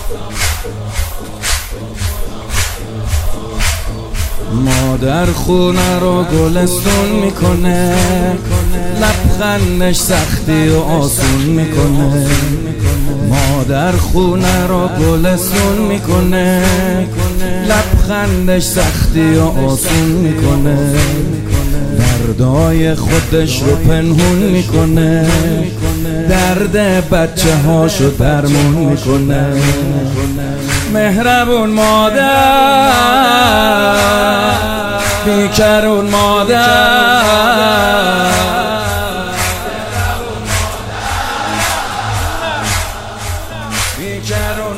مادر خونه رو گلستون میکنه، لبخندش سختی و آسون میکنه. مادر خونه رو گلستون میکنه، لبخندش سختی و آسون میکنه. دردای خودش رو پنهون میکنه، درد بچه هاشو درمون میکنه. مهربون مادر، بیکرون مادر، بیکرون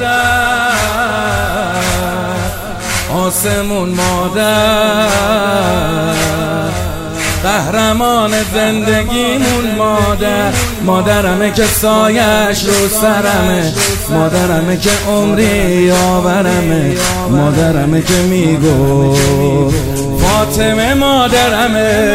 مادر، آسمون مادر، قهرمان زندگیمون مادر. مادرمه که سایش رو سرمه، مادرمه که عمری یاورمه، مادرمه که میگو فاطمه مادرمه،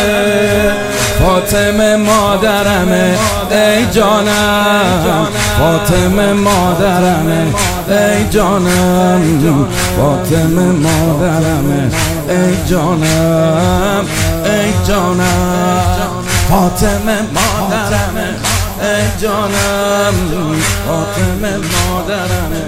فاطمه مادرمه ای جانم، فاطمه مادرمه ای جانم، فاطمه مادرمه ای جانم، ای جانم، فاطمه مادرمه ای جانم، فاطمه مادرمه.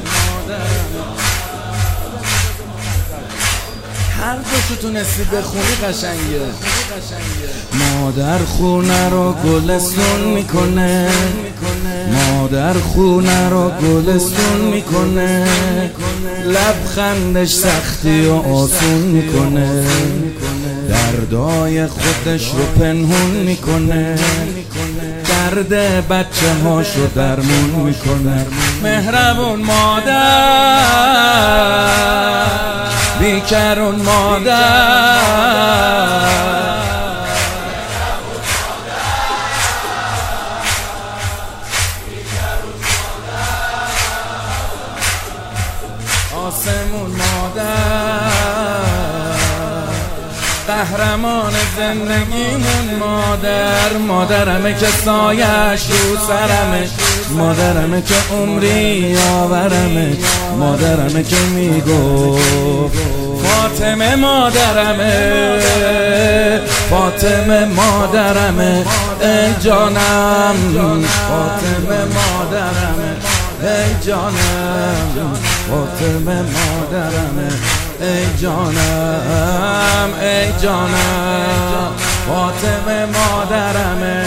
هر دوشو تونستی بخونی قشنگه. مادر خونه رو گلستون میکنه، مادر خونه رو گلستون میکنه، لبخندش سختی و آسون میکنه. دردای خودش رو پنهون میکنه، درد بچه هاشو درمون میکنه. مهربون مادر، بیکرون مادر، آسمون مادر، قهرمان زندگیمون مادر. مادرمه که سایش رو سرمه، مادرمه که عمری یاورمه، مادرمه که میگو فاطمه مادرمه، فاطمه مادرمه ای جانم، فاطمه مادرمه ای جانم، فاطمه مادرمه ای جانم، ای جانم، فاطمه مادرمه.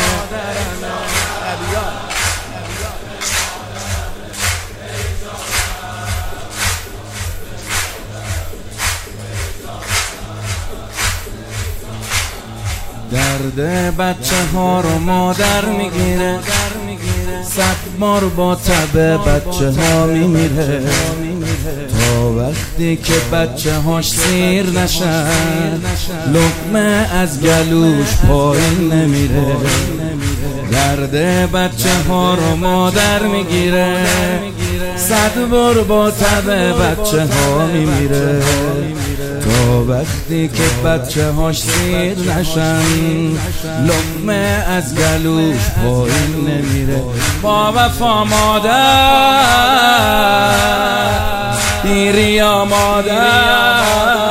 درد بچه ها رو مادر میگیره، 100 بار با تب بچه ها میمیره. تا وقتی که بچه هاش سیر نشن، لقمه از گلوش پایین نمیره. درد بچه ها رو مادر میگیره، 100 بار با تب بچه ها میمیره. تا وقتی که بچه هاش سیر نشن، لقمه از گلوش پایین نمیره. با وفا مادر، بیریا مادر،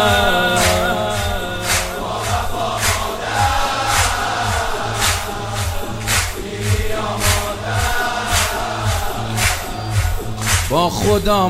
با خدا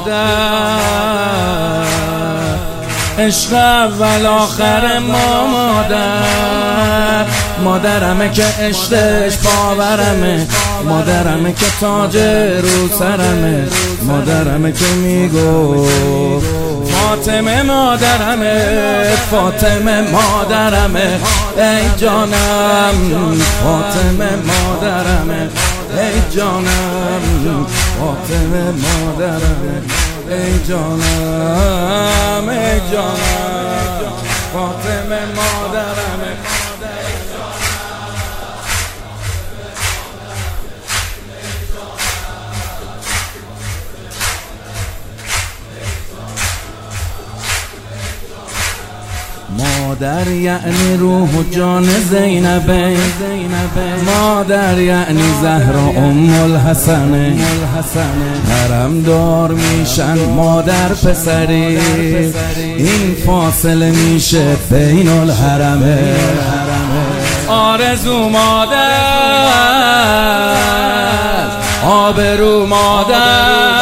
مادر، عشق اول آخر ما مادر. مادرمه که عشقش باورمه، مادرمه که تاج رو سرمه، مادرمه که میگو فاطمه مادرمه، فاطمه مادرمه ای جانم، فاطمه مادرمه ای جانم، فاطمه مادرمه ای جانم، ای جانم، فاطمه مادرمه. مادر یعنی روح و جان زینبه، مادر یعنی زهرا الحسن. حرم دار میشن مادر پسری، این فاصله میشه بین الحرمه. آرزو مادر، آبرو مادر،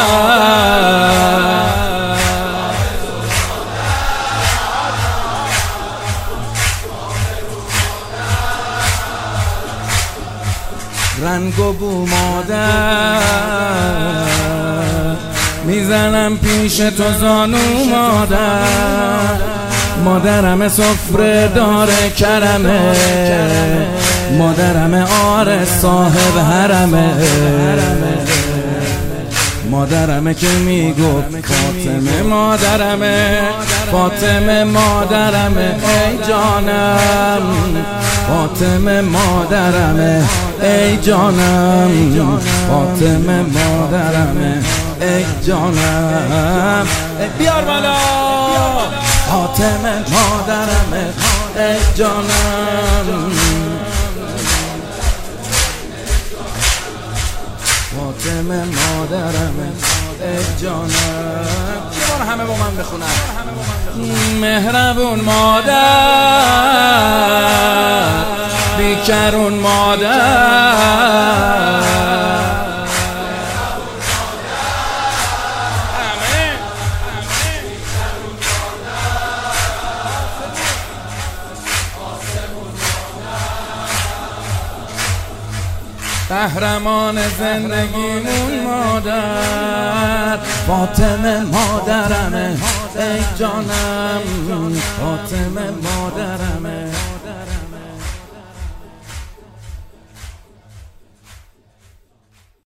رنگ و بو مادر، میزنم پیش تو زانو مادر. مادرم سفره داره کرمه، مادرم آره صاحب حرمه. مادرمه که میگفت فاطمه مادرمه، فاطمه مادرمه ای جانم، فاطمه مادرمه ای جانم، فاطمه مادرمه ای جانم. بیار بالا فاطمه مادرمه ای جانم، فاطمه مادرمه ای جانم. یه بار همه با من بخونن. مهربون مادر، بیکرون مادر، قهرمان زندگیمون مادر. فاطمه مادرمه ای جانم، فاطمه مادرمه.